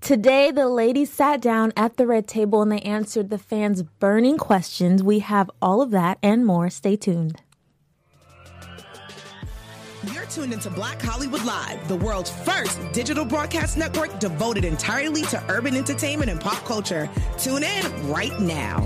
Today, the ladies sat down at the red table and they answered the fans' burning questions. We have all of that and more. Stay tuned. You're tuned into Black Hollywood Live, the world's first digital broadcast network devoted entirely to urban entertainment and pop culture. Tune in right now.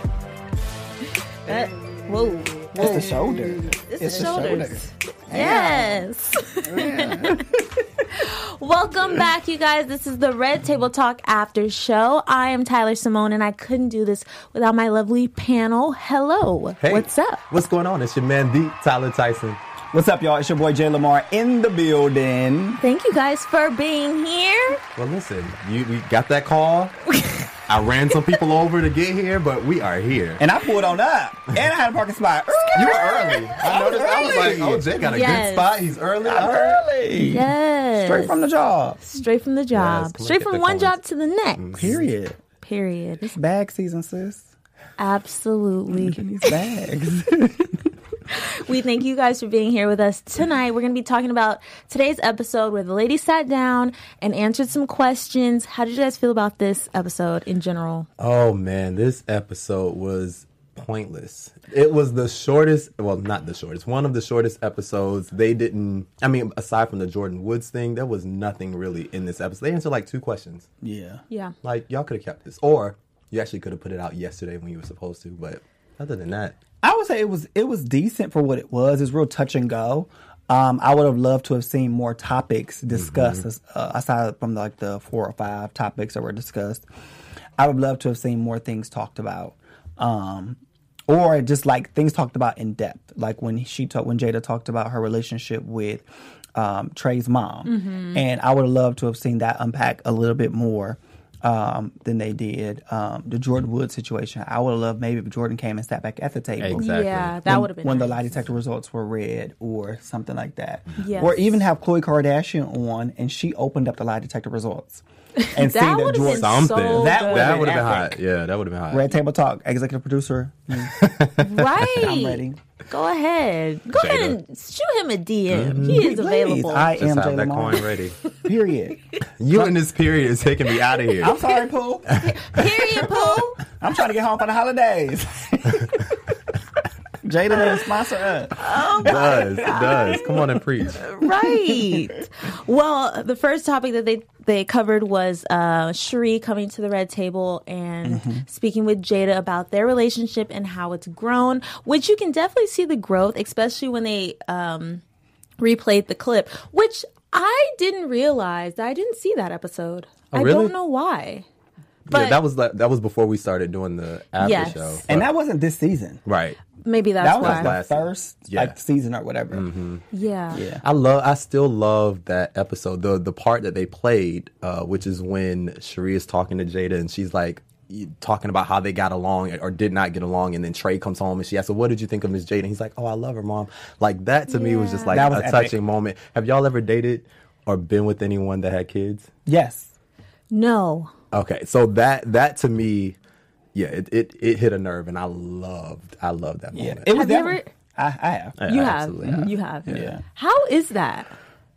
Whoa. It's the shoulder. It's the shoulders. Yes. Yeah. Welcome back, you guys. This is the Red Table Talk After Show. I am Tyler Simone, and I couldn't do this without my lovely panel. Hello. Hey, what's up? What's going on? It's your man, the Tyler Tyson. What's up, y'all? It's your boy, Jay Lamar, in the building. Thank you guys for being here. Well, listen, we got that call. I ran some people over to get here, but we are here. And I pulled on up. And I had a parking spot. You were early. I noticed. I was like, oh, Jay got a good spot. He's early. I'm early. Yes. Straight from the job. Straight from the job. Yes, straight from one job to the next. Period. It's bag season, sis. Absolutely. Look at these bags. We thank you guys for being here with us tonight. We're going to be talking about today's episode where the ladies sat down and answered some questions. How did you guys feel about this episode in general? Oh, man, this episode was pointless. It was the shortest, well, not the shortest, one of the shortest episodes. Aside from the Jordyn Woods thing, there was nothing really in this episode. They answered like 2 questions. Yeah. Like, y'all could have kept this. Or you actually could have put it out yesterday when you were supposed to. But other than that, I would say it was decent for what it was. It's real touch and go. I would have loved to have seen more topics discussed aside from like the 4 or 5 topics that were discussed. I would love to have seen more things talked about, or just like things talked about in depth. Like when Jada talked about her relationship with Trey's mom, and I would have loved to have seen that unpack a little bit more. Than they did. The Jordyn Woods situation, I would have loved maybe if Jordyn came and sat back at the table. Exactly. Yeah, that would have been when nice. the lie detector results were read or something like that. Yes. Or even have Khloe Kardashian on and she opened up the lie detector results and see that would have been Jordyn. so That good. that would have been epic. hot. Yeah, that would have been hot. Red Table Talk, executive producer. Right. I'm ready. Go ahead. Go Jada. ahead and shoot him a DM. He is Please, available. I Just am have Jay that Lamar. coin ready. Period. You in this period is taking me out of here. I'm sorry, Pooh. Period, Pooh. I'm trying to get home for the holidays. Jada didn't sponsor us. It does. Come on and preach. Right. Well, the first topic that they covered was Sheree coming to the red table and speaking with Jada about their relationship and how it's grown, which you can definitely see the growth, especially when they replayed the clip, which I didn't realize. I didn't see that episode. Oh, I really? don't know why. But Yeah, that was before we started doing the after Yes. show. And that wasn't this season. Right. maybe that's That was why. the last first season or whatever. Yeah. Yeah. I still love that episode. The part that they played, which is when Sheree is talking to Jada and she's like talking about how they got along or did not get along, and then Trey comes home and she asks, "So what did you think of Miss Jada?" And he's like, "Oh, I love her, Mom." Like that to me was just like That was a epic. touching moment. Have y'all ever dated or been with anyone that had kids? Yes. No. Okay, so that to me, yeah, it hit a nerve, and I loved that moment. Yeah. It was Have you ever? I have. Yeah, You absolutely. have. You have. Yeah. How is that?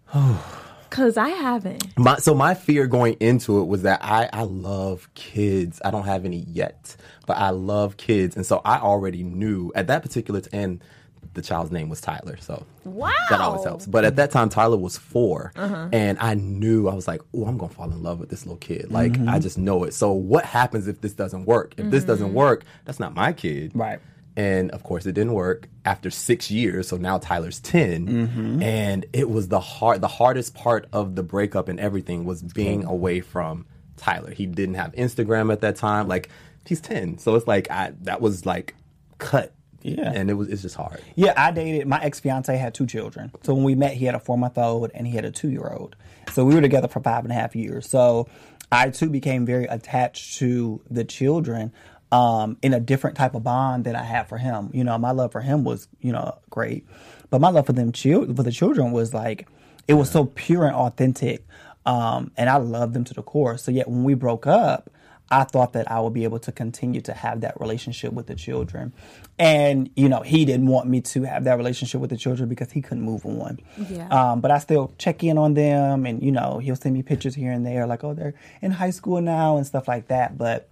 Because I haven't. My fear going into it was that I love kids. I don't have any yet, but I love kids, and so I already knew at that particular and the child's name was Tyler, so Wow. that always helps. But at that time, Tyler was 4, and I knew, I was like, "Oh, I'm gonna fall in love with this little kid." Like I just know it. So what happens if this doesn't work? If this doesn't work, that's not my kid, Right. And of course, it didn't work after 6 years. So now Tyler's 10, and it was the hardest part of the breakup and everything was being away from Tyler. He didn't have Instagram at that time. Like he's 10, so it's like that was like cut. Yeah. And it's just hard. Yeah, I dated, my ex-fiance had 2 children. So when we met, he had a 4-month-old and he had a 2-year-old. So we were together for 5.5 years. So I too became very attached to the children in a different type of bond than I had for him. You know, my love for him was, great. But my love for them, for the children was like, it was so pure and authentic. And I loved them to the core. So yet when we broke up, I thought that I would be able to continue to have that relationship with the children. And, you know, he didn't want me to have that relationship with the children because he couldn't move on. Yeah. But I still check in on them, and, you know, he'll send me pictures here and there, like, oh, they're in high school now and stuff like that. But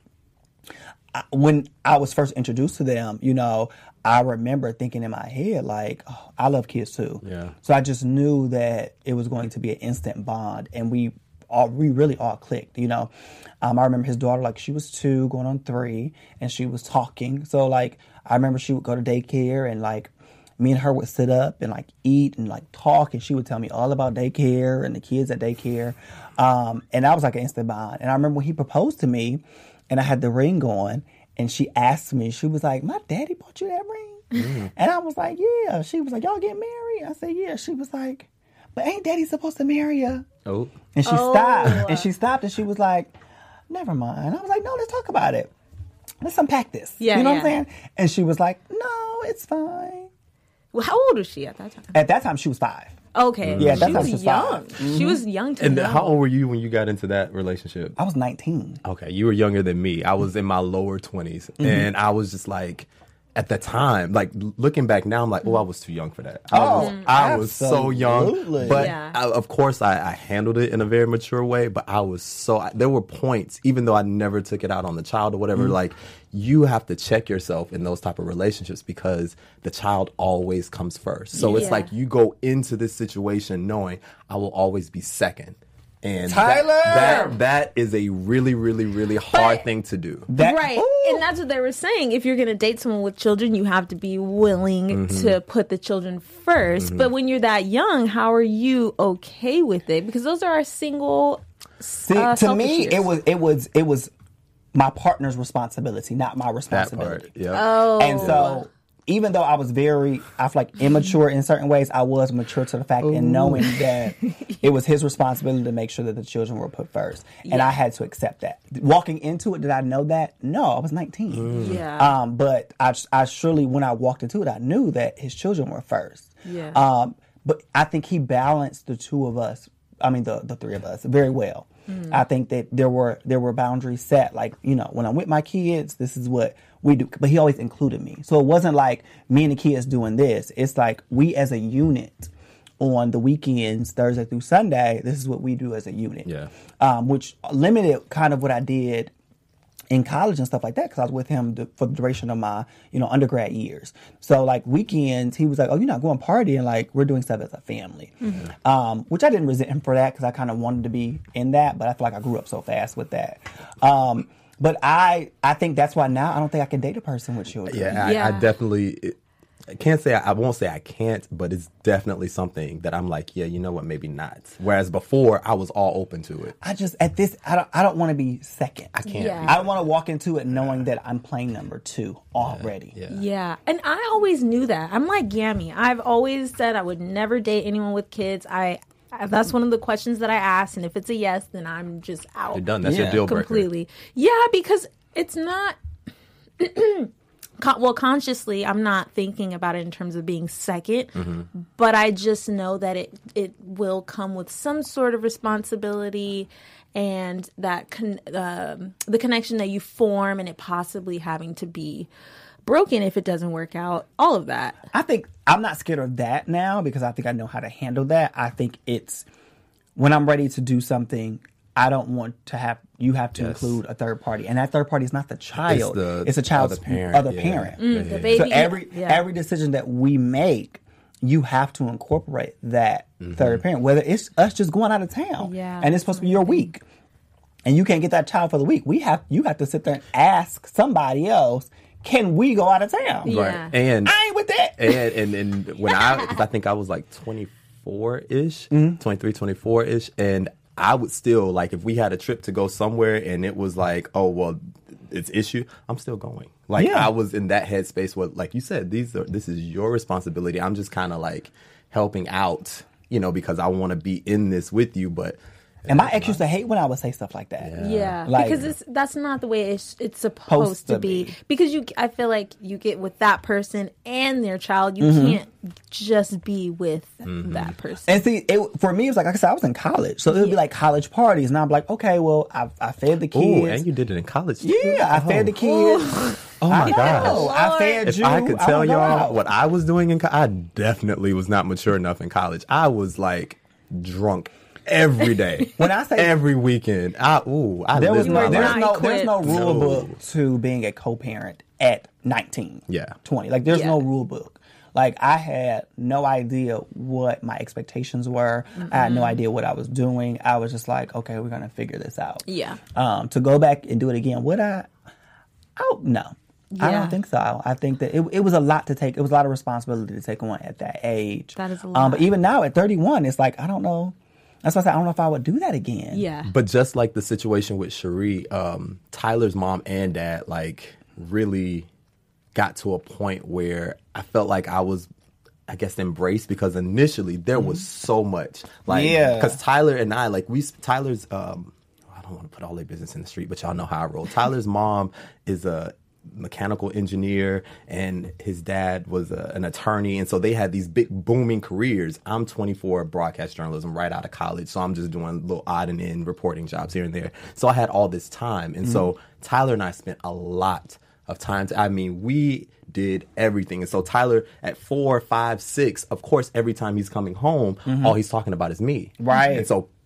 when I was first introduced to them, you know, I remember thinking in my head, like, oh, I love kids too. Yeah. So I just knew that it was going to be an instant bond, and we really all clicked, you know. I remember his daughter, like, she was 2 going on 3, and she was talking. So, like, I remember she would go to daycare, and, like, me and her would sit up and, like, eat and, like, talk, and she would tell me all about daycare and the kids at daycare. And that was like an instant bond. And I remember when he proposed to me, and I had the ring on, and she asked me, she was like, my daddy bought you that ring? And I was like, yeah. She was like, y'all get married? I said, yeah. She was like, but ain't daddy supposed to marry you? Oh. And she stopped. And she stopped, and she was like, never mind. I was like, no, let's talk about it. Let's unpack this. Yeah, you know yeah. what I'm saying? And she was like, no, it's fine. Well, how old was she at that time? At that time, she was 5. Okay. Yeah, that's she how was she was young. 5. She was young to And know. how old were you when you got into that relationship? I was 19. Okay, you were younger than me. I was in my lower 20s. And I was just like, at the time, like looking back now, I'm like, oh, I was too young for that. I was so young. absolutely. But Yeah. of course, I handled it in a very mature way. But I was there were points, even though I never took it out on the child or whatever, like you have to check yourself in those type of relationships because the child always comes first. So it's Yeah. like you go into this situation knowing I will always be second. And Tyler! that is a really, really, really hard thing to do. Right. And that's what they were saying. If you're going to date someone with children, you have to be willing to put the children first. But when you're that young, how are you okay with it? Because those are our single See, to selfish me, years. it was my partner's responsibility, not my That responsibility. part, yeah. Oh. And so, even though I was I feel like immature in certain ways, I was mature to the fact in knowing that it was his responsibility to make sure that the children were put first. And I had to accept that. Walking into it, did I know that? No, I was 19. Yeah. But I surely, when I walked into it, I knew that his children were first. Yeah. But I think he balanced the two of us, I mean, the 3 of us, very well. I think that there were boundaries set. Like, you know, when I'm with my kids, this is what we do. But he always included me. So it wasn't like me and the kids doing this. It's like we as a unit on the weekends, Thursday through Sunday, this is what we do as a unit. Yeah. Which limited kind of what I did in college and stuff like that because I was with him for the duration of my, you know, undergrad years. So like weekends, he was like, "Oh, you're not going partying? Like we're doing stuff as a family," which I didn't resent him for that because I kind of wanted to be in that, but I feel like I grew up so fast with that. But I think that's why now I don't think I can date a person with children. Yeah, Yeah. I definitely I can't say I won't say I can't, but it's definitely something that I'm like, yeah, you know what, maybe not. Whereas before, I was all open to it. I just I don't want to be second. I can't. Yeah. I don't want to walk into it knowing that I'm playing number 2 already. Yeah. And I always knew that. I'm like Gammy. I've always said I would never date anyone with kids. That's one of the questions that I ask. And if it's a yes, then I'm just out. You're done. That's your deal breaker. Completely. Yeah, because it's not... Well, consciously, I'm not thinking about it in terms of being second, but I just know that it will come with some sort of responsibility and that the connection that you form and it possibly having to be broken if it doesn't work out, all of that. I think I'm not scared of that now because I think I know how to handle that. I think it's when I'm ready to do something, I don't want to have include a third party, and that third party is not the child; it's a child's other parent. The baby. So every decision that we make, you have to incorporate that third parent. Whether it's us just going out of town, and it's supposed to be your week, and you can't get that child for the week. You have to sit there and ask somebody else, can we go out of town? Yeah. Right. And I ain't with that. And when because I think I was like 24-ish, 23, 24-ish, and I would still, like, if we had a trip to go somewhere and it was like, oh, well, it's issue, I'm still going. Like, I was in that headspace where, like you said, this is your responsibility. I'm just kind of, like, helping out, you know, because I want to be in this with you. But And my ex used to hate when I would say stuff like that. Yeah, Like- because that's not the way it's supposed to be. Because I feel like you get with that person and their child, you can't just be with that person. And see, for me, it was like I said, I was in college, so it would be like college parties, and I'm like, okay, well, I fed the kids. Ooh, and you did it in college too. Yeah, I fed the kids. Oh my know. gosh. I fed If you. I could I tell would go y'all out. what I was doing I definitely was not mature enough in college. I was like drunk every day. When I say every weekend, I there was lived my there's life. no rule No. book to being a co-parent at 19, Yeah. 20. Like there's no rule book. Like I had no idea what my expectations were. I had no idea what I was doing. I was just like, okay, we're gonna figure this out. Yeah. To go back and do it again, would I? Oh no. I Yeah. don't think so. I think that it was a lot to take. It was a lot of responsibility to take on at that age. That is a lot. But even now at 31, it's like I don't know. That's why I said I don't know if I would do that again. Yeah. But just like the situation with Cherie, Tyler's mom and dad like really got to a point where I felt like I was, I guess, embraced, because initially there was so much. Like, Yeah. because Tyler and I, like, Tyler's, I don't want to put all their business in the street, but y'all know how I roll. Tyler's mom is a mechanical engineer and his dad was an attorney, and so they had these big booming careers. I'm 24, broadcast journalism, right out of college, so I'm just doing little odd and end reporting jobs here and there. So I had all this time, and so Tyler and I spent a lot of time. I mean, we did everything. And so Tyler at 4, 5, 6, of course, every time he's coming home, all he's talking about is me. Right. And so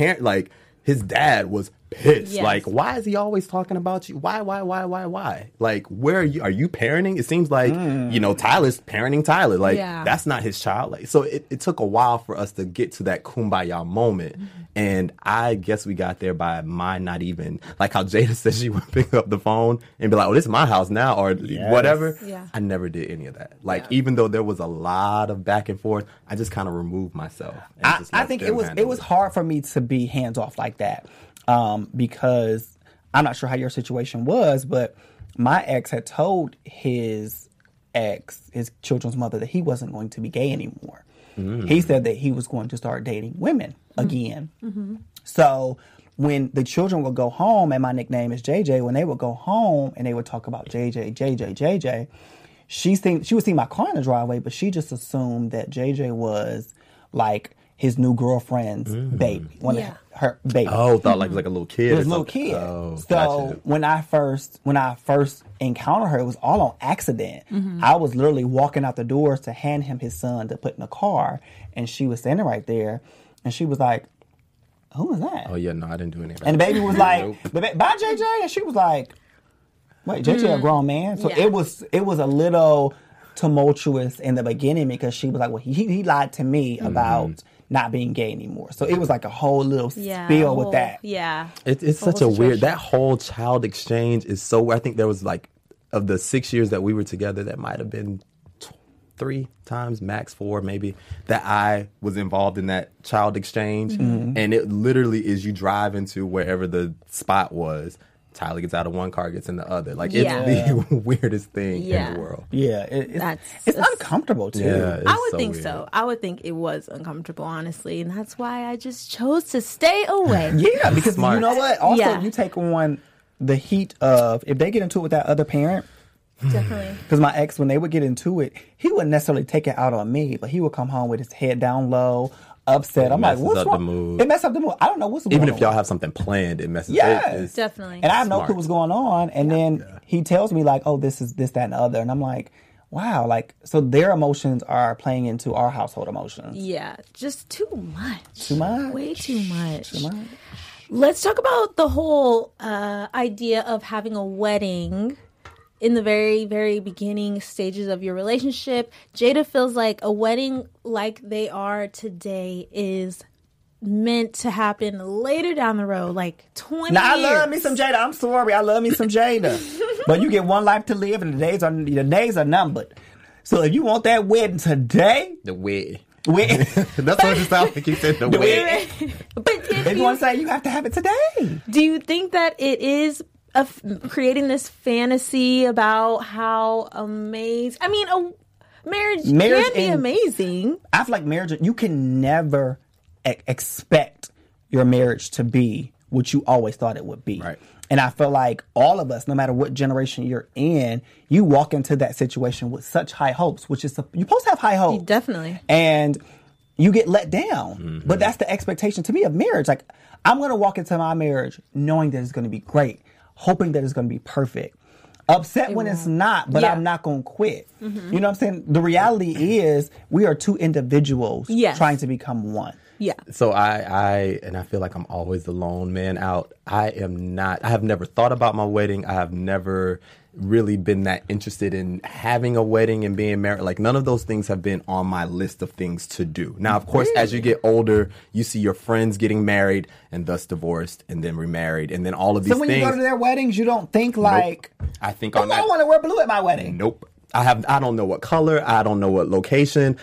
his dad was pissed. Yes. Like, why is he always talking about you? Why? Like, where are you? Are you parenting? It seems like, Tyler's parenting Tyler. Like, that's not his child. Like, so it took a while for us to get to that kumbaya moment. And I guess we got there by my not even, like how Jada said she would pick up the phone and be like, oh, this is my house now, or whatever. Yeah. I never did any of that. Like, even though there was a lot of back and forth, I just kind of removed myself. And just I let think them it was handle hard for me to be hands off like that, because I'm not sure how your situation was, but my ex had told his children's mother, that he wasn't going to be gay anymore. He said that he was going to start dating women again. So when the children would go home, and my nickname is JJ, when they would go home and they would talk about JJ, she would see my car in the driveway, but she just assumed that JJ was like his new girlfriend's baby, her baby. Oh, thought like a little kid. It was a or little something. kid. Oh, So gotcha. when I first encountered her, it was all on accident. I was literally walking out the doors to hand him his son to put in the car, and she was standing right there, and she was like, "Who is that?" Oh yeah, no, I didn't do any of that. And the baby was like, "Bye, JJ," and she was like, "Wait, JJ a grown man?" So Yeah. it was a little tumultuous in the beginning, because she was like, "Well, he lied to me about not being gay anymore." So it was like a whole little spill with that. Yeah. It's such a weird, that whole child exchange is so weird. I think there was like, of the 6 years that we were together, that might have been 3 times, max 4 maybe, that I was involved in that child exchange. And it literally is, you drive into wherever the spot was, Tyler gets out of one car, gets in the other. Like, it's the weirdest thing in the world. Yeah, it's uncomfortable too. Yeah, I would so think weird. so. I would think it was uncomfortable, honestly. And that's why I just chose to stay away. Yeah, because Smart. you know what? Also, Yeah. you take on the heat of, if they get into it with that other parent. Definitely. Because my ex, when they would get into it, he wouldn't necessarily take it out on me, but he would come home with his head down low, upset. I'm like, messes what's up the wrong? mood. It messes up the mood. I don't know what's going on. Even if y'all have something planned, it messes Yes. it. It's Definitely. And I have no Smart. clue what's going on. And then he tells me like, oh, this is this, that, and the other. And I'm like, wow. Like, so their emotions are playing into our household emotions. Yeah, just too much. Too much? Way too much. Too much? Let's talk about the whole idea of having a wedding in the very, very beginning stages of your relationship. Jada feels like a wedding like they are today is meant to happen later down the road, like 20 Now, years. I love me some Jada. I'm sorry. I love me some Jada. But you get one life to live, and the days are numbered. So if you want that wedding today, the way. that's That's what it sounds like. He said the way. But if you want to say, you have to have it today. do you think that it is creating this fantasy about how amazing? I mean, a marriage can be and- amazing. I feel like marriage, you can never expect your marriage to be what you always thought it would be. Right. And I feel like all of us, no matter what generation you're in, you walk into that situation with such high hopes, which is you're supposed to have high hopes. Definitely. And you get let down. But that's the expectation to me of marriage. Like, I'm going to walk into my marriage knowing that it's going to be great, hoping that it's going to be perfect. Upset when it's not, but I'm not going to quit. You know what I'm saying? The reality is we are two individuals trying to become one. Yeah. So I feel like I'm always the lone man out. I have never thought about my wedding. I have never really been that interested in having a wedding and being married. Like, none of those things have been on my list of things to do. Now, of course, as you get older, you see your friends getting married and thus divorced and then remarried and then all of these things. So when you go to their weddings, you don't think like, I think I want to wear blue at my wedding. Nope. I don't know what color. I don't know what location.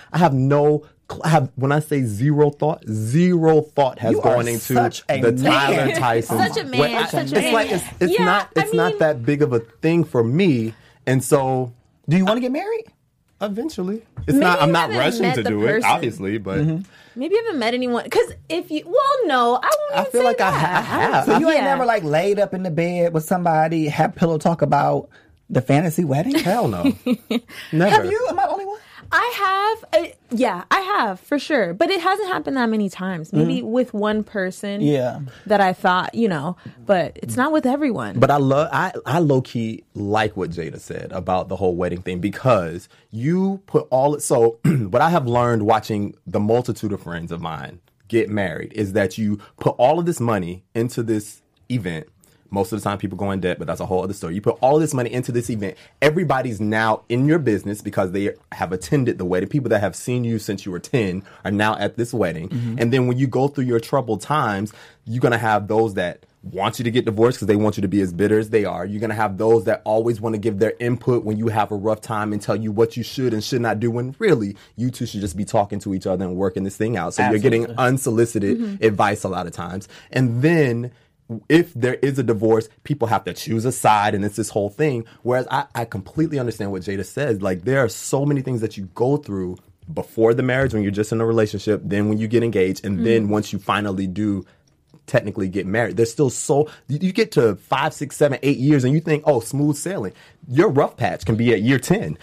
When I say zero thought has gone into the Tyler Tyson. Such a man. It's not that big of a thing for me. And so, do you want to get married? Eventually. I'm not rushing to do it, obviously, but maybe you haven't met anyone. Because no, I feel like I have. So you ain't never like laid up in the bed with somebody, had pillow talk about the fantasy wedding? Hell no. Never. Have you? Am I the only one? I have. I have, for sure. But it hasn't happened that many times. Maybe with one person that I thought, but it's not with everyone. But I low-key like what Jada said about the whole wedding thing, because you put so what I have learned watching the multitude of friends of mine get married is that you put all of this money into this event. Most of the time people go in debt, but that's a whole other story. You put all of this money into this event. Everybody's now in your business because they have attended the wedding. People that have seen you since you were 10 are now at this wedding. And then when you go through your troubled times, you're going to have those that want you to get divorced because they want you to be as bitter as they are. You're going to have those that always want to give their input when you have a rough time and tell you what you should and should not do, when really you two should just be talking to each other and working this thing out. So you're getting unsolicited advice a lot of times. And then if there is a divorce, people have to choose a side, and it's this whole thing. Whereas I completely understand what Jada says. Like, there are so many things that you go through before the marriage when you're just in a relationship, then when you get engaged, and then once you finally do technically get married, there's still you get to 5, 6, 7, 8 years and you think, oh, smooth sailing. Your rough patch can be at year 10.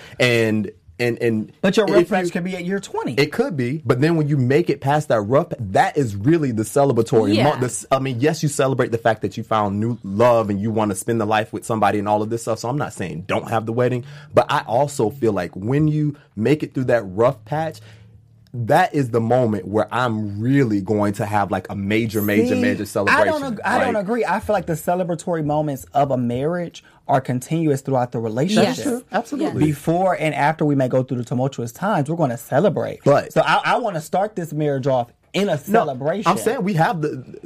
But your rough patch can be at year 20. It could be, but then when you make it past that that is really the celebratory moment. Yes, you celebrate the fact that you found new love and you want to spend the life with somebody and all of this stuff. So I'm not saying don't have the wedding, but I also feel like when you make it through that rough patch, that is the moment where I'm really going to have like a major celebration. I don't agree. I feel like the celebratory moments of a marriage are continuous throughout the relationship. Yes. Absolutely. Before and after we may go through the tumultuous times, we're going to celebrate. But, so I want to start this marriage off in a celebration. I'm saying we have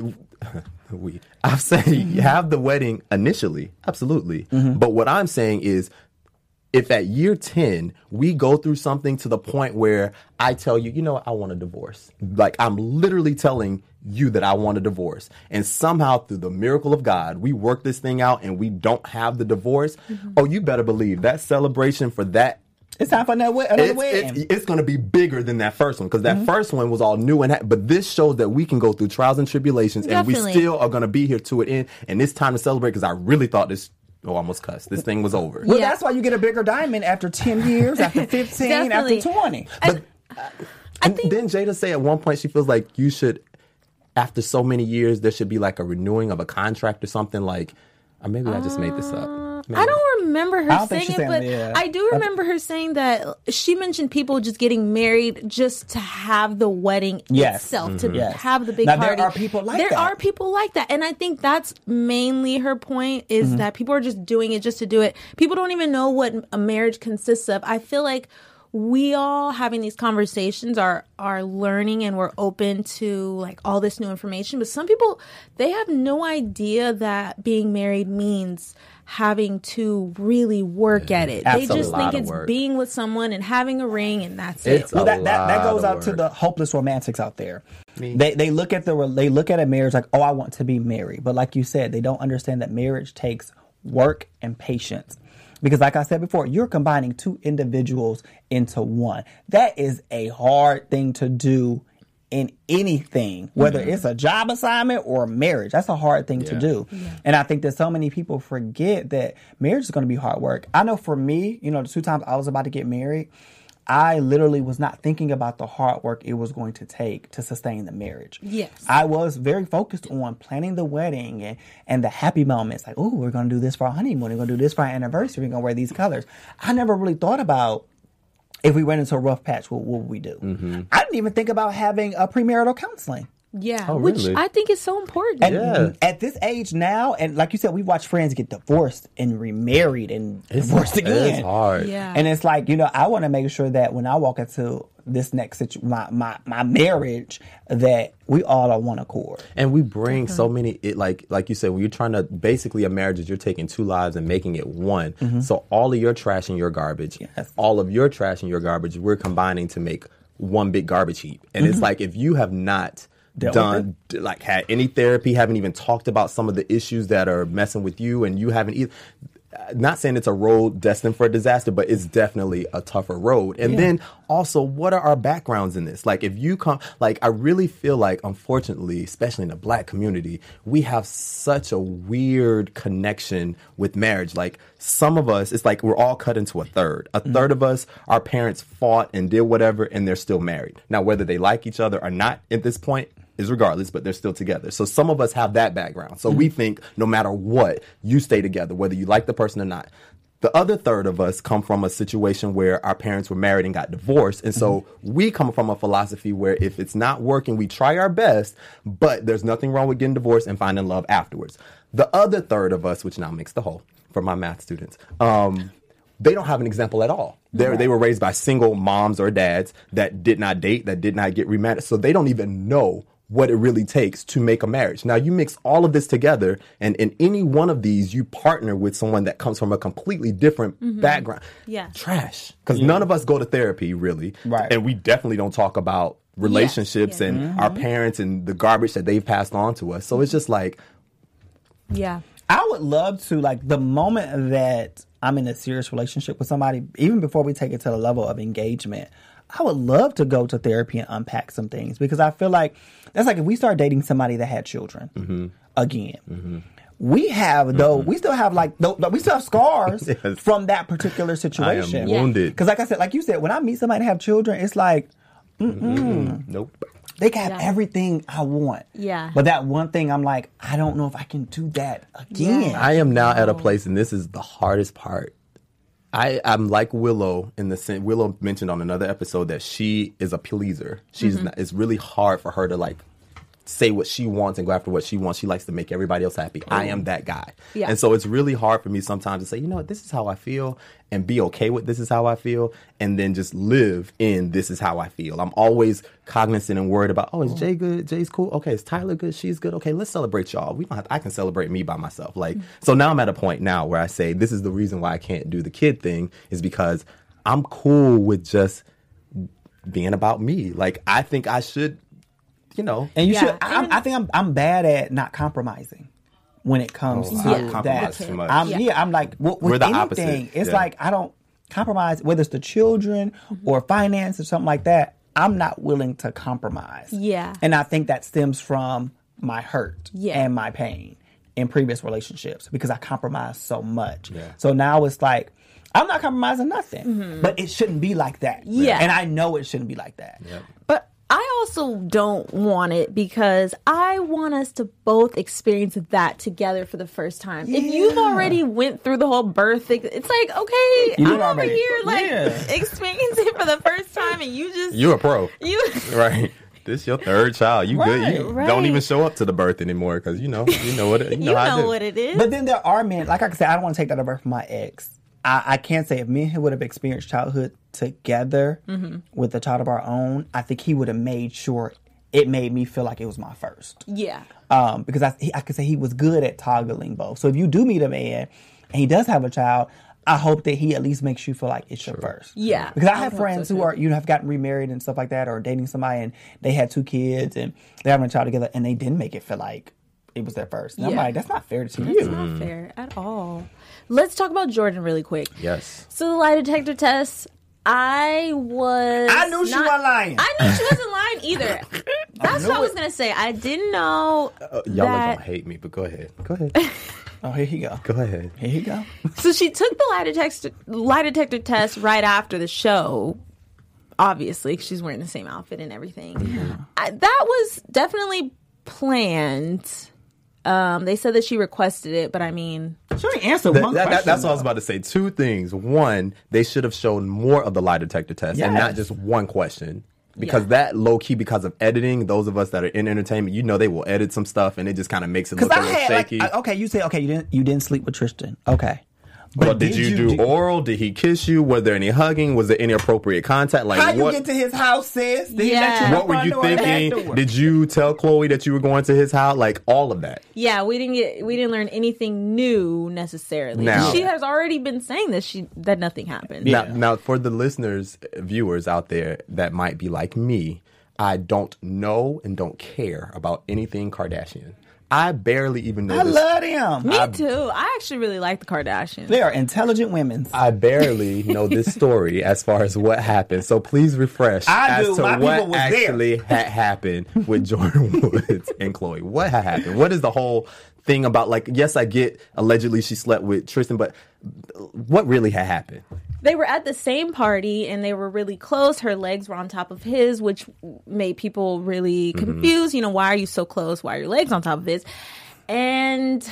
I'm saying you have the wedding initially. Absolutely. But what I'm saying is, if at year 10, we go through something to the point where I tell you, I want a divorce. Like, I'm literally telling you that I want a divorce. And somehow, through the miracle of God, we work this thing out and we don't have the divorce. Oh, you better believe that celebration for that. It's time for another wedding. It's going to be bigger than that first one, because that first one was all new. But this shows that we can go through trials and tribulations and we still are going to be here to it end. And it's time to celebrate, because I really thought this. Oh, I almost cussed. This thing was over. Well, that's why you get a bigger diamond after 10 years, after 15, after 20. But then Jada say at one point she feels like you should, after so many years, there should be like a renewing of a contract or something like, or maybe I just made this up. Maybe. I don't remember her saying it, but I do remember her saying that she mentioned people just getting married just to have the wedding itself, to have the big party. There are people like that. There are people like that. And I think that's mainly her point, is that people are just doing it just to do it. People don't even know what a marriage consists of. I feel like we all having these conversations are learning, and we're open to like all this new information. But some people, they have no idea that being married means having to really work at it. They just think it's being with someone and having a ring, and that's it. Well, that goes out to the hopeless romantics out there. They look at a marriage like, oh, I want to be married. But like you said, they don't understand that marriage takes work and patience. Because like I said before, you're combining two individuals into one. That is a hard thing to do in anything, whether it's a job assignment or marriage. That's a hard thing to do. And I think that so many people forget that marriage is going to be hard work. I know for me, the 2 times I was about to get married, I literally was not thinking about the hard work it was going to take to sustain the marriage. Yes. I was very focused on planning the wedding and the happy moments. Like, oh, we're going to do this for our honeymoon. We're going to do this for our anniversary. We're going to wear these colors. I never really thought about if we went into a rough patch, what would we do? I didn't even think about having a premarital counseling. Yeah, Oh, which really? I think is so important. And at this age now, and like you said, we watch friends get divorced and remarried and divorced again. It's hard. Yeah. And it's like, I want to make sure that when I walk into this next my marriage, that we all are one accord. And we bring so many, like you said, when you're trying to, basically a marriage is you're taking 2 lives and making it one. So all of your trash and your garbage, all of your trash and your garbage, we're combining to make one big garbage heap. And it's like, if you have not had any therapy, haven't even talked about some of the issues that are messing with you, and you haven't either. Not saying it's a road destined for a disaster, but it's definitely a tougher road. And then also, what are our backgrounds in this? Like, if you come, I really feel like, unfortunately, especially in the Black community, we have such a weird connection with marriage. Like, some of us, it's like we're all cut into a third. A third of us, our parents fought and did whatever, and they're still married. Now, whether they like each other or not at this point is regardless, but they're still together. So some of us have that background. So we think no matter what, you stay together, whether you like the person or not. The other third of us come from a situation where our parents were married and got divorced. And so we come from a philosophy where if it's not working, we try our best, but there's nothing wrong with getting divorced and finding love afterwards. The other third of us, which now makes the whole for my math students, they don't have an example at all. They were raised by single moms or dads that did not date, that did not get remarried. So they don't even know what it really takes to make a marriage. Now, you mix all of this together, and in any one of these, you partner with someone that comes from a completely different background. Yeah. Trash. Because none of us go to therapy, really. Right. And we definitely don't talk about relationships and our parents and the garbage that they've passed on to us. So it's just like... Yeah. I would love to, the moment that I'm in a serious relationship with somebody, even before we take it to the level of engagement, I would love to go to therapy and unpack some things, because I feel like that's like if we start dating somebody that had children again. We have we still have we still have scars from that particular situation. I am wounded. Because like I said, like you said, when I meet somebody that have children, it's like, nope. They can have everything I want. Yeah. But that one thing, I'm like, I don't know if I can do that again. Yeah. I am now at a place, and this is the hardest part. I'm like Willow in the sense, Willow mentioned on another episode that she is a pleaser. She's not, it's really hard for her to say what she wants and go after what she wants. She likes to make everybody else happy. I am that guy. Yeah. And so it's really hard for me sometimes to say, you know what, this is how I feel, and be okay with this is how I feel, and then just live in this is how I feel. I'm always cognizant and worried about, is Jay good? Jay's cool. Okay, is Tyler good? She's good. Okay, let's celebrate y'all. I can celebrate me by myself. So now I'm at a point now where I say, this is the reason why I can't do the kid thing, is because I'm cool with just being about me. I think I should, And you should. I think I'm bad at not compromising when it comes to compromise that. too much. I'm like, with We're the anything, opposite. it's like I don't compromise, whether it's the children or finance or something like that. I'm not willing to compromise. Yeah. And I think that stems from my hurt and my pain in previous relationships, because I compromised so much. Yeah. So now it's like, I'm not compromising nothing, but it shouldn't be like that. Yeah. And I know it shouldn't be like that. Yeah. But I also don't want it, because I want us to both experience that together for the first time. If you've already went through the whole birth thing, it's like, okay, I'm over here experiencing it for the first time, and you're a pro. Right. This is your third child. You good. You don't even show up to the birth anymore, because you know what it is. But then there are men, like I said, I don't want to take that away from my ex. I can't say if me and him would have experienced childhood together with a child of our own, I think he would have made sure it made me feel like it was my first. Yeah. Because I could say he was good at toggling both. So if you do meet a man and he does have a child, I hope that he at least makes you feel like it's your first. Yeah. Because I have friends who are, have gotten remarried and stuff like that, or dating somebody and they had 2 kids and they're having a child together and they didn't make it feel like it was their first. And I'm like, that's not fair to you. That's not fair at all. Let's talk about Jordan really quick. Yes. So the lie detector test, I knew she wasn't lying. I knew she wasn't lying either. That's what I was going to say. I didn't know Y'all are going to hate me, but go ahead. Go ahead. Oh, here you go. Go ahead. Here you go. So she took the lie detector test right after the show. Obviously, she's wearing the same outfit and everything. That was definitely planned. They said that she requested it, but I mean... She only answered one question. That's what I was about to say. Two things. One, they should have shown more of the lie detector test and not just one question. Because that low-key, because of editing, those of us that are in entertainment, they will edit some stuff and it just kind of makes it look a little shaky. You say, you didn't sleep with Tristan. Okay. But well, did you do oral? Did he kiss you? Was there any hugging? Was there any appropriate contact? How you get to his house, sis? Did he let you what were you thinking? Did you tell Chloe that you were going to his house? Like all of that. Yeah, we didn't learn anything new necessarily. Now, she has already been saying that nothing happened. Now, for the listeners, viewers out there that might be like me, I don't know and don't care about anything Kardashian. I barely even know I love them. Me too. I actually really like the Kardashians. They are intelligent women. I barely know this story as far as what happened. So please refresh as to what actually had happened with Jordyn Woods and Chloe. What had happened? What is the whole thing about, like, yes, I get allegedly she slept with Tristan, but what really had happened? They were at the same party and they were really close. Her legs were on top of his, which made people really confused. Why are you so close? Why are your legs on top of his? And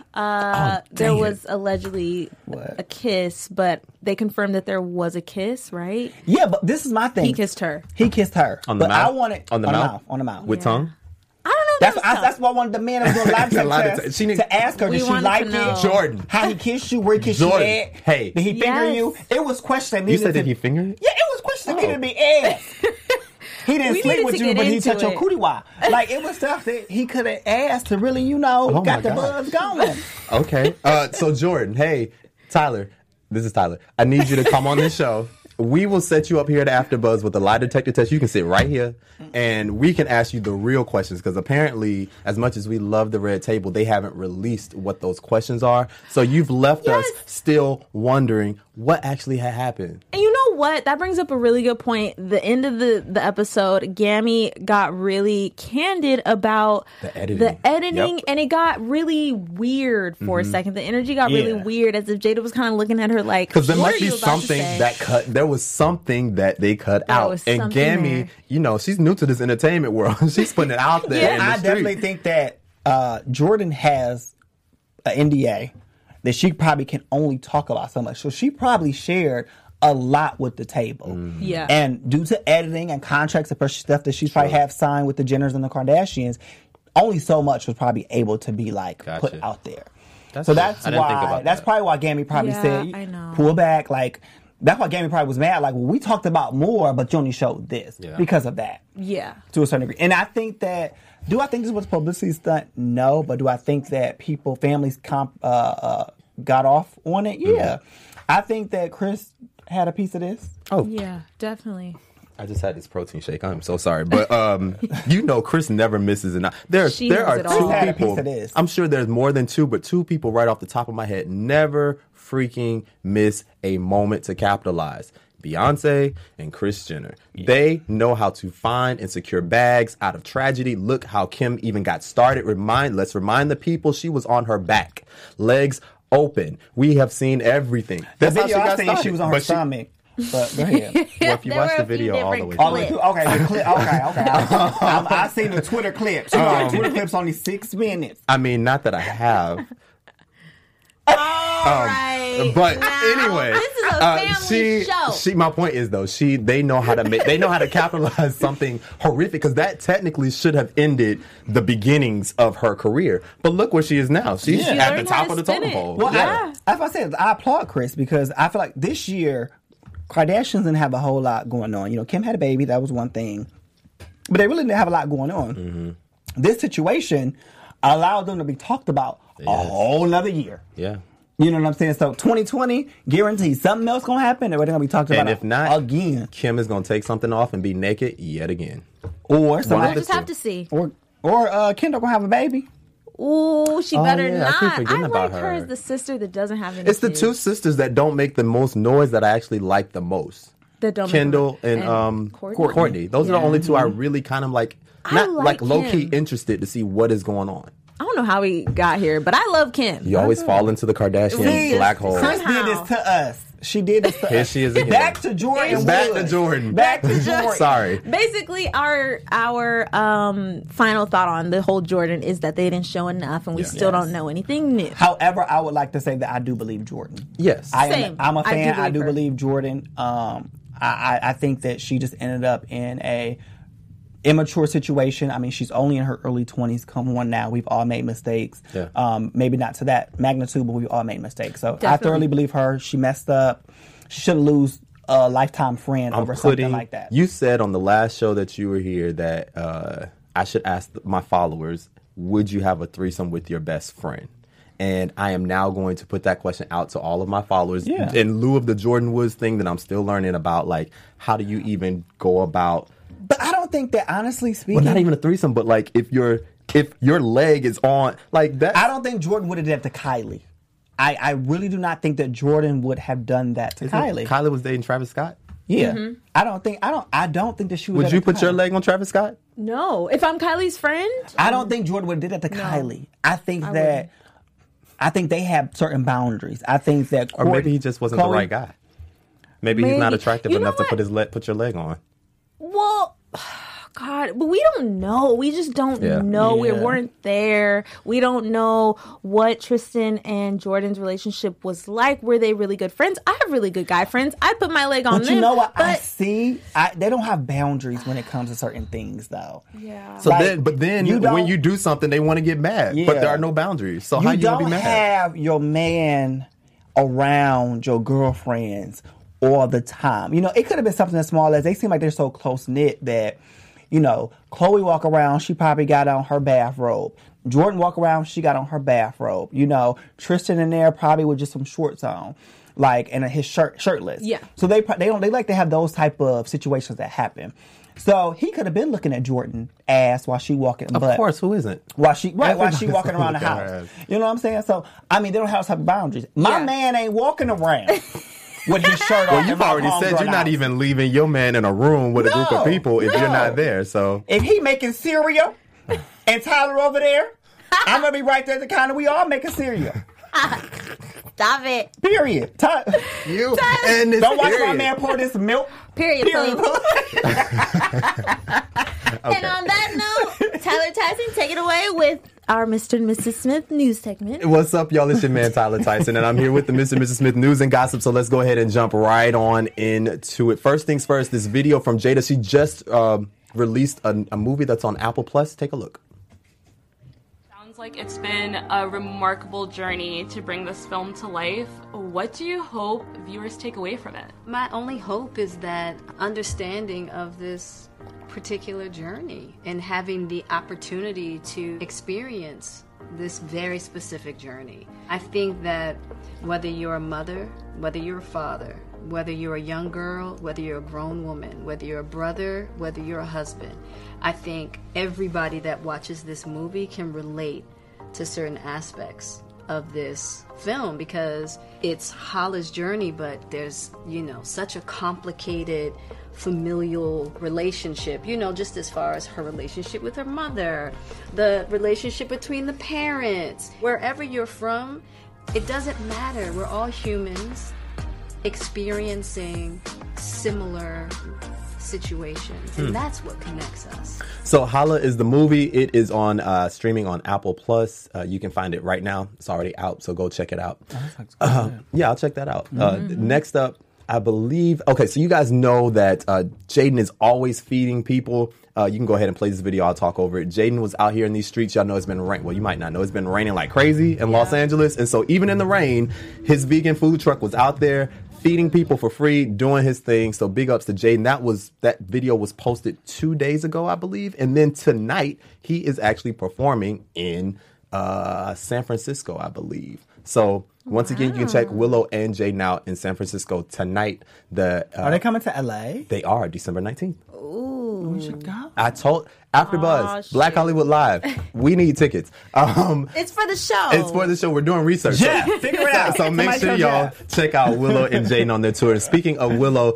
there was allegedly a kiss, but they confirmed that there was a kiss, right? Yeah, but this is my thing. He kissed her. On the mouth? On the mouth. With tongue? I don't know. That's why I wanted the man that was doing live test to ask her, did she like it? Jordyn. How he kissed you? Where he kissed you at? Hey. Did he finger you? It was questioning me. You said, did he finger you? Yeah, it was questioning me to be asked. He didn't sleep with you, but he touched your cootie wire. Like, it was stuff that he could have asked to really, got the buzz going. Okay. So, Jordyn, hey, Tyler. This is Tyler. I need you to come on this show. We will set you up here at AfterBuzz with a lie detector test. You can sit right here, and we can ask you the real questions, because apparently, as much as we love the Red Table, they haven't released what those questions are. So you've left us still wondering what actually had happened. And you know what? That brings up a really good point. The end of the episode, Gammy got really candid about the editing, and it got really weird for a second. The energy got really weird, as if Jada was kind of looking at her like, because there might be something that cut. There was something that they cut out. And Gammy, she's new to this entertainment world. She's putting it out there. I definitely think that Jordyn has an NDA that she probably can only talk about so much. So she probably shared a lot with the table. Yeah. And due to editing and contracts and stuff that she's probably have signed with the Jenners and the Kardashians, only so much was probably able to be put out there. That's why. That's probably why Gammy probably said, pull back. Like, that's why Gammy probably was mad. Like, well, we talked about more, but you only showed this because of that. Yeah. To a certain degree. And I think that, do I think this was a publicity stunt? No. But do I think that families got off on it? Yeah. I think that Chris had a piece of this. Oh. Yeah, definitely. I just had this protein shake. I'm so sorry. But, Chris never misses it. There are two people. I'm sure there's more than two, but two people right off the top of my head never freaking miss a moment to capitalize. Beyonce and Kris Jenner. Yeah. They know how to find and secure bags out of tragedy. Look how Kim even got started. Let's remind the people she was on her back. Legs open. We have seen everything. That's how she got started. She was on her stomach. But go ahead. Well, if you watch the video all the way through. Okay. I've seen the Twitter clips. Twitter clips only 6 minutes. I mean, not that I have. Right. But anyway, this is a family show. My point is though, they know how to capitalize something horrific, because that technically should have ended the beginnings of her career. But look where she is now. She's at the top of the totem pole. Well, as I said, I applaud Chris, because I feel like this year Kardashians didn't have a whole lot going on. Kim had a baby, that was one thing, but they really didn't have a lot going on. Mm-hmm. This situation allowed them to be talked about a whole nother year. Yeah. You know what I'm saying? So 2020, guarantee something else going to happen, and we're going to be talking about it if not, again. Kim is going to take something off and be naked yet again. Or we'll just have to see. Or Kendall going to have a baby. Ooh, she better not. I like her as the sister that doesn't have any It's the two sisters that don't make the most noise that I actually like the most. That don't Kendall make and and Courtney. Those are the only two I really kind of like, not like low key Kim. interested to see what is going on. I don't know how we got here, but I love Kim. You always fall into the Kardashian black hole. Chris did this to us. She did this to Here us. she is again. Back to Jordan. Back Wood. to Jordan. Back to Jordan. Sorry. Basically, our final thought on the whole Jordan is that they didn't show enough, and we still don't know anything new. However, I would like to say that I do believe Jordan. Yes. Same. I'm a fan. I believe do her. believe Jordan. I think that she just ended up in a immature situation. I mean, she's only in her early 20s. Come on now. We've all made mistakes. Yeah. Maybe not to that magnitude, but we've all made mistakes. So I Definitely. thoroughly believe her. She messed up. She shouldn't lose a lifetime friend over something like that. You said on the last show that you were here that I should ask my followers, would you have a threesome with your best friend? And I am now going to put that question out to all of my followers in lieu of the Jordan Woods thing that I'm still learning about. Like, how do you even go about? But I don't think that, honestly speaking, Well, not even a threesome, but like if your leg is on like that. I don't think Jordan would have done that to Kylie. I really do not think that Jordan would have done that to Kylie. Kylie was dating Travis Scott. Yeah. Mm-hmm. I don't think that she would. Would you put your leg on Travis Scott? No, if I'm Kylie's friend, I don't think Jordan would have did that to Kylie. I think they have certain boundaries. I think that, Or maybe he just wasn't the right guy. Maybe he's not Maybe. attractive You know enough to what? put your leg on. well, God, but we don't know. We just don't know. We Yeah. weren't there. We don't know what Tristan and Jordan's relationship was like. Were they really good friends? I have really good guy friends. I put my leg on But them. you know what I but- see? They don't have boundaries when it comes to certain things, though. Yeah. So Like, then you don't- when you do something, they want to get mad. Yeah. But there are no boundaries. So how You you gonna don't be mad? have your man around your girlfriends all the time. You know, it could have been something as small as they seem like they're so close knit that, you know, Chloe walk around, she probably got on her bathrobe. Jordan walk around, she got on her bathrobe. You know, Tristan in there probably with just some shorts on, like, and his shirtless. Yeah. So they like to have those type of situations that happen. So he could have been looking at Jordan ass while she walking. Of course, who isn't? While she walking Everybody's around the looking at her house. ass. You know what I'm saying? So I mean, they don't have those type of boundaries. My man ain't walking around with his shirt on. Well, in you've my already said homegirl you're not house. even leaving your man in a room with a group of people if you're not there. So If he making cereal and Tyler over there, I'm gonna be right there at the counter. We all making cereal. Stop it. Period. you and this Don't watch my period. man pour this milk. Period. Period. And on that note, Tyler Tyson, take it away with our Mr. and Mrs. Smith news segment. What's up, y'all? It's your man, Tyler Tyson, and I'm here with the Mr. and Mrs. Smith news and gossip, so let's go ahead and jump right on into it. First things first, this video from Jada. She just released a movie that's on Apple Plus. Take a look. Sounds like it's been a remarkable journey to bring this film to life. What do you hope viewers take away from it? My only hope is that understanding of this particular journey and having the opportunity to experience this very specific journey. I think that whether you're a mother, whether you're a father, whether you're a young girl, whether you're a grown woman, whether you're a brother, whether you're a husband, I think everybody that watches this movie can relate to certain aspects of this film because it's Hala's journey, but there's, such a complicated familial relationship, just as far as her relationship with her mother, the relationship between the parents. Wherever you're from, it doesn't matter. We're all humans experiencing similar situations, and that's what connects us. So Hala is the movie. It is on streaming on Apple Plus. You can find it right now. It's already out, so go check it out. Yeah, I'll check that out. Next up, I believe. Okay, so you guys know that Jaden is always feeding people. You can go ahead and play this video. I'll talk over it. Jaden was out here in these streets. Y'all know it's been raining. Well, you might not know. It's been raining like crazy in Los Angeles. And so even in the rain, his vegan food truck was out there feeding people for free, doing his thing. So big ups to Jaden. That video was posted 2 days ago, I believe. And then tonight, he is actually performing in San Francisco, I believe. So once again, you can check Willow and Jaden out in San Francisco tonight. Are they coming to LA? They are December 19th. We should go. I told AfterBuzz, Black shoot. Hollywood Live. We need tickets. It's for the show. It's for the show. We're doing research. Yeah, figure it out. So make Somebody sure tell y'all Jeff. check out Willow and Jaden on their tour. And speaking of Willow,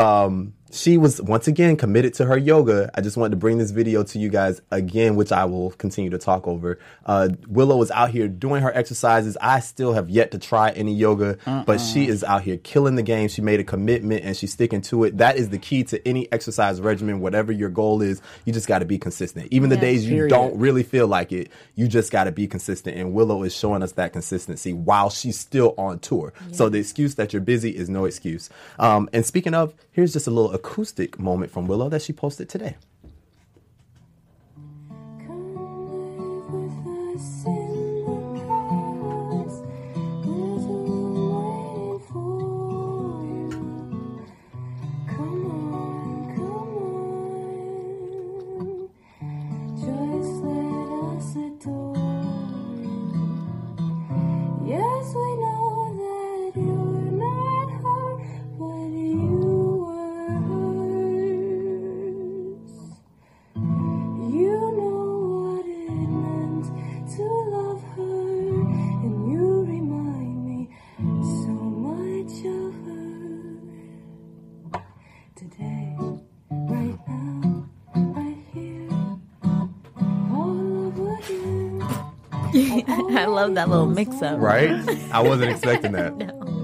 She was once again committed to her yoga. I just wanted to bring this video to you guys again, which I will continue to talk over. Willow was out here doing her exercises. I still have yet to try any yoga, but she is out here killing the game. She made a commitment and she's sticking to it. That is the key to any exercise regimen, whatever your goal is. You just got to be consistent. Even the days you don't really feel like it, you just got to be consistent. And Willow is showing us that consistency while she's still on tour. So the excuse that you're busy is no excuse. And speaking of, here's just a little acoustic moment from Willow that she posted today. I love that little mix-up. Right? I wasn't expecting that.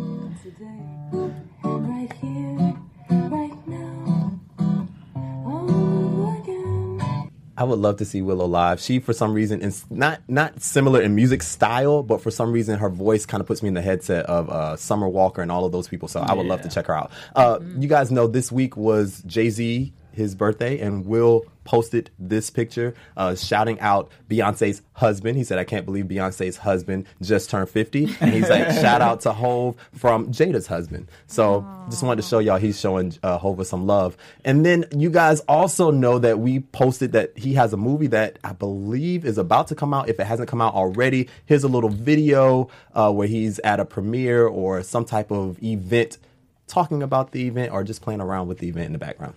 I would love to see Willow live. She, for some reason, is not similar in music style, but for some reason, her voice kind of puts me in the headset of Summer Walker and all of those people. So I would love to check her out. You guys know this week was Jay-Z, his birthday, and Will posted this picture shouting out Beyonce's husband. He said, I can't believe Beyonce's husband just turned 50. And he's like, shout out to Hove from Jada's husband. So just wanted to show y'all he's showing Hova some love. And then you guys also know that we posted that he has a movie that I believe is about to come out, if it hasn't come out already. Here's a little video where he's at a premiere or some type of event talking about the event or just playing around with the event in the background.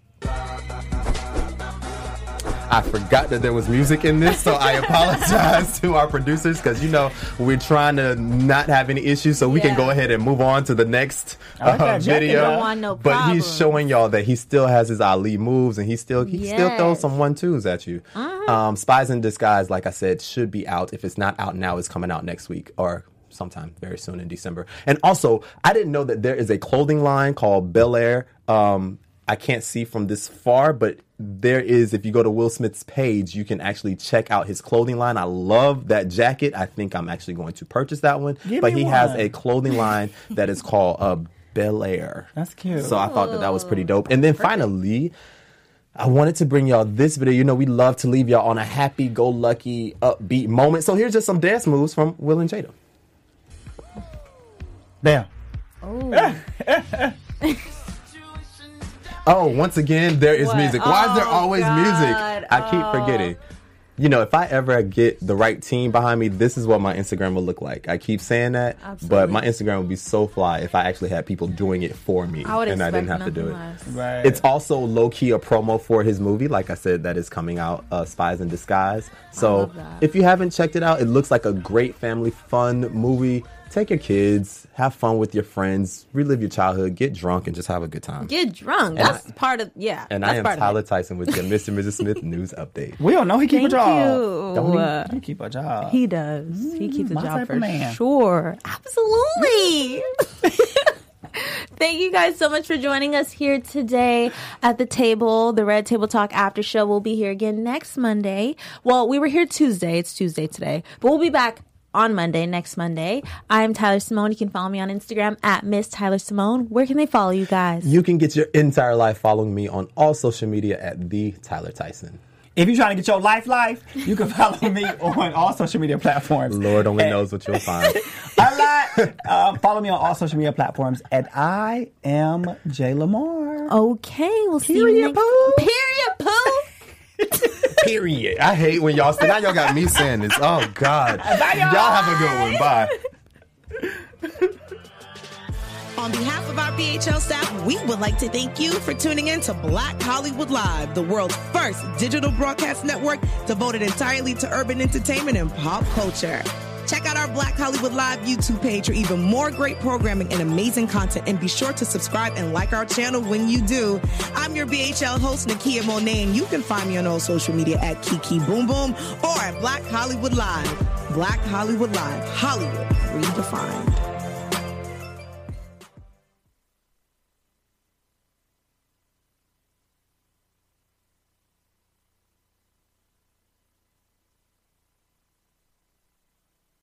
I forgot that there was music in this, so I apologize to our producers because, you know, we're trying to not have any issues so we can go ahead and move on to the next video. Don't want no but problems. he's showing y'all that he still has his Ali moves and he still throws some 1-2s at you. Spies in Disguise, like I said, should be out. If it's not out now, it's coming out next week or sometime very soon in December. And also, I didn't know that there is a clothing line called Bel Air. I can't see from this far, but there is, if you go to Will Smith's page, you can actually check out his clothing line. I love that jacket. I think I'm actually going to purchase that one. But he has a clothing line that is called Bel Air. That's cute. So I thought that was pretty dope. And then finally, I wanted to bring y'all this video. You know, we love to leave y'all on a happy-go-lucky, upbeat moment. So here's just some dance moves from Will and Jada. Damn. Oh, once again, there is music. Why is there always music? I keep forgetting. You know, if I ever get the right team behind me, this is what my Instagram will look like. I keep saying that, but my Instagram would be so fly if I actually had people doing it for me and I didn't have to do it. Right. It's also low-key a promo for his movie, like I said, that is coming out, Spies in Disguise. So if you haven't checked it out, it looks like a great family fun movie. Take your kids, have fun with your friends, relive your childhood, get drunk, and just have a good time. Get drunk. That's part of, And I am Tyler Tyson with your Mr. and Mrs. Smith news update. We don't know he keep a job. You. Don't he keep a job? He does. He keeps a my job type for of man. sure. Absolutely. Thank you guys so much for joining us here today at the table. The Red Table Talk after show will be here again next Monday. Well, we were here Tuesday. It's Tuesday today. But we'll be back on Monday, next Monday. I'm Tyler Simone. You can follow me on Instagram at Miss Tyler Simone. Where can they follow you guys? You can get your entire life following me on all social media at The Tyler Tyson. If you're trying to get your life, you can follow me on all social media platforms. Lord only knows what you'll find. Follow me on all social media platforms at I am Jay Lamar. Okay, we'll see you next. Period, Pooh. Period. I hate when y'all say, now y'all got me saying this. Oh, God. Bye, y'all have a good one. Bye. On behalf of our BHL staff, we would like to thank you for tuning in to Black Hollywood Live, the world's first digital broadcast network devoted entirely to urban entertainment and pop culture. Check out our Black Hollywood Live YouTube page for even more great programming and amazing content. And be sure to subscribe and like our channel when you do. I'm your BHL host, Nakia Monet, and you can find me on all social media at Kiki Boom Boom or at Black Hollywood Live. Black Hollywood Live. Hollywood redefined.